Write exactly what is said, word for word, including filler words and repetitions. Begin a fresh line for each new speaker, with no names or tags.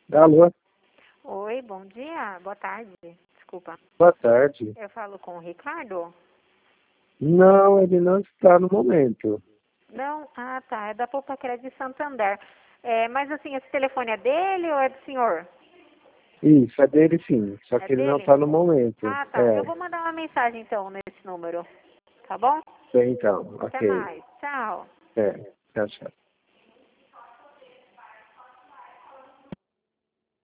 Alô?
Oi, bom dia, boa tarde, desculpa.
Boa tarde.
Eu falo com o Ricardo?
Não, ele não está no momento.
Não? Ah, tá, é da Poupaquera de Santander. É, mas assim, esse telefone é dele ou é do senhor?
Isso, é dele sim, só
É
que ele não
dele?
está no momento.
Ah, tá, eu
É,
vou mandar uma mensagem então nesse número, tá bom?
bem, então,
Até
ok.
mais, tchau.
É, tchau, tchau.